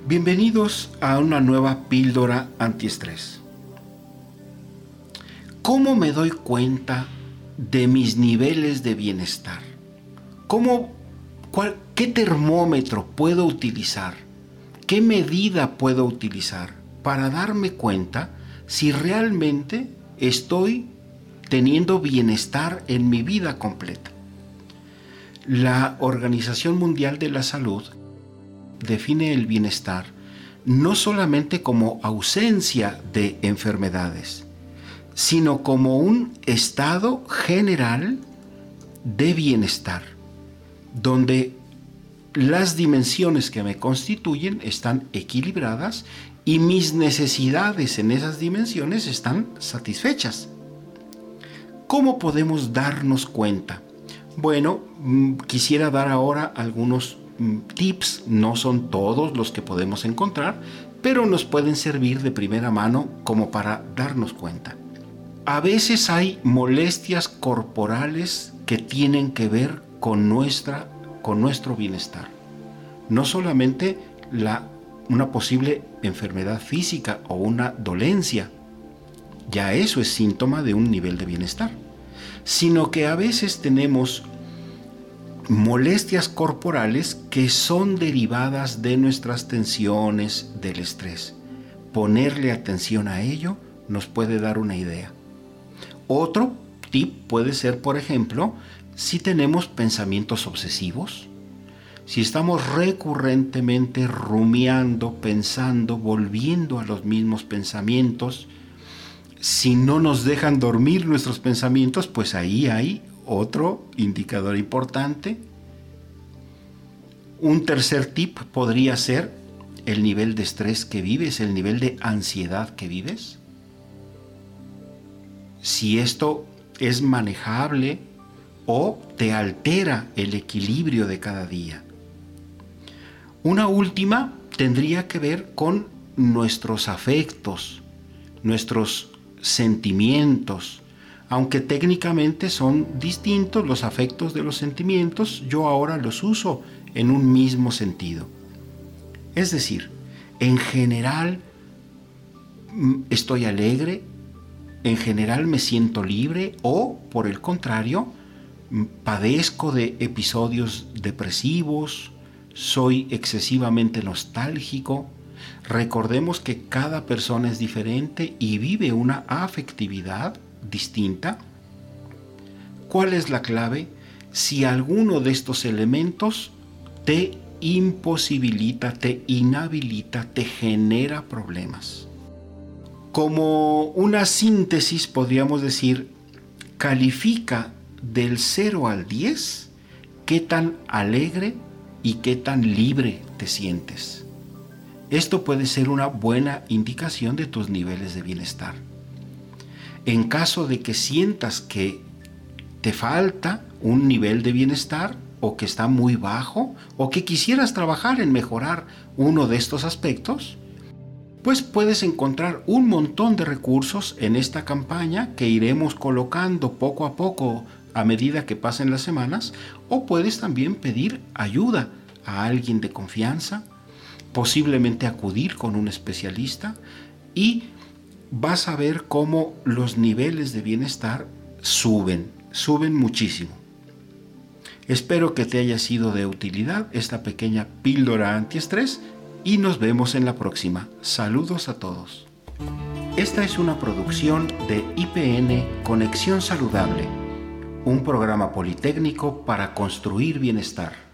Bienvenidos a una nueva píldora antiestrés. ¿Cómo me doy cuenta de mis niveles de bienestar? ¿Qué termómetro puedo utilizar? ¿Qué medida puedo utilizar para darme cuenta si realmente estoy teniendo bienestar en mi vida completa? La Organización Mundial de la Salud define el bienestar no solamente como ausencia de enfermedades, sino como un estado general de bienestar, donde las dimensiones que me constituyen están equilibradas y mis necesidades en esas dimensiones están satisfechas. ¿Cómo podemos darnos cuenta? Bueno, quisiera dar ahora algunos tips, no son todos los que podemos encontrar, pero nos pueden servir de primera mano como para darnos cuenta. A veces hay molestias corporales que tienen que ver con nuestro bienestar. No solamente una posible enfermedad física o una dolencia, ya eso es síntoma de un nivel de bienestar, sino que a veces tenemos molestias corporales que son derivadas de nuestras tensiones, del estrés. Ponerle atención a ello nos puede dar una idea. Otro tip puede ser, por ejemplo, si tenemos pensamientos obsesivos, si estamos recurrentemente rumiando, pensando, volviendo a los mismos pensamientos, si no nos dejan dormir nuestros pensamientos, pues ahí hay otro indicador importante. Un tercer tip podría ser el nivel de estrés que vives, el nivel de ansiedad que vives. Si esto es manejable o te altera el equilibrio de cada día. Una última tendría que ver con nuestros afectos, nuestros sentimientos. Aunque técnicamente son distintos los afectos de los sentimientos, yo ahora los uso en un mismo sentido. Es decir, en general estoy alegre, en general me siento libre o, por el contrario, padezco de episodios depresivos, soy excesivamente nostálgico. Recordemos que cada persona es diferente y vive una afectividad distinta. ¿Cuál es la clave? Si alguno de estos elementos te imposibilita, te inhabilita, te genera problemas. Como una síntesis podríamos decir, califica del 0 al 10 qué tan alegre y qué tan libre te sientes. Esto puede ser una buena indicación de tus niveles de bienestar. En caso de que sientas que te falta un nivel de bienestar o que está muy bajo o que quisieras trabajar en mejorar uno de estos aspectos, pues puedes encontrar un montón de recursos en esta campaña que iremos colocando poco a poco a medida que pasen las semanas, o puedes también pedir ayuda a alguien de confianza, posiblemente acudir con un especialista y vas a ver cómo los niveles de bienestar suben muchísimo. Espero que te haya sido de utilidad esta pequeña píldora antiestrés y nos vemos en la próxima. Saludos a todos. Esta es una producción de IPN Conexión Saludable, un programa politécnico para construir bienestar.